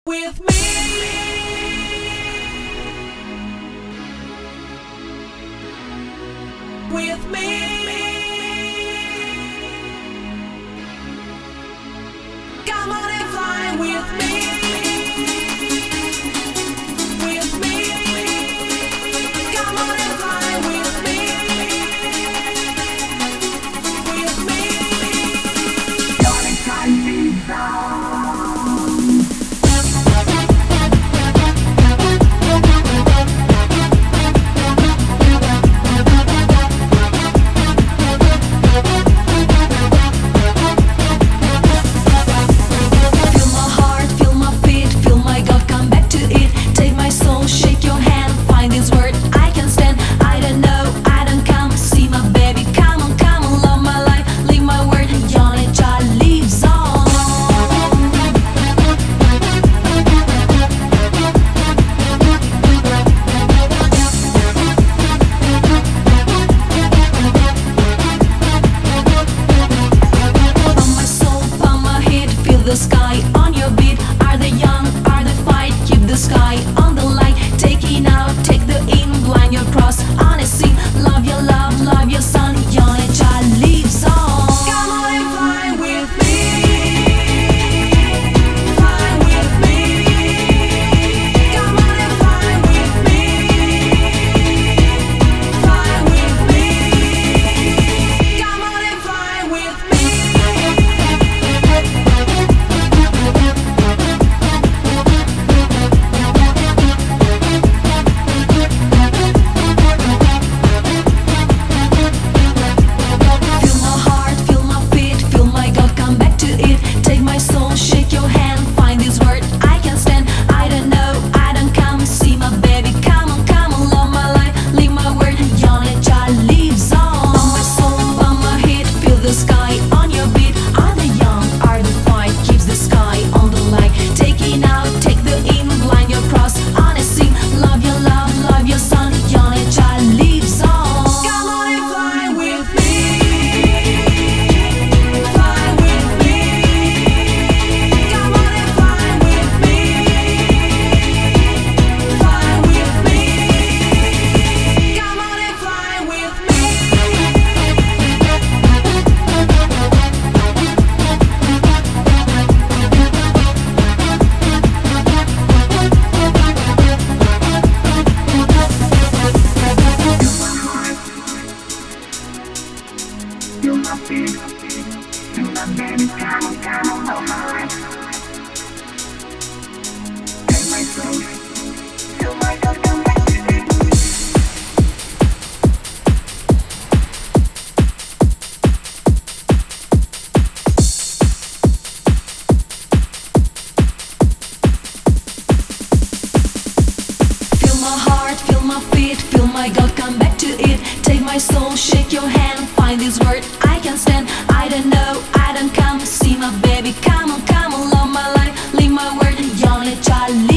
With me, with me, come on and fly with me, with me, come on and fly with me, with me. Don't try me down. The sky on your beat. Are they young? Are they fight? Keep the sky on the light. Taking out, take the in, blind your cross. Honesty, love your love, love your son. Young and child lives on. Come on and fly with me. Fly with me. Come on and fly with me. Fly with me. Come on and fly with me. Feel my God, come back to it. Take my soul, shake your hand. Find this word I can stand. I don't know, I don't come. See my baby, come on, love my life. Leave my word, young child.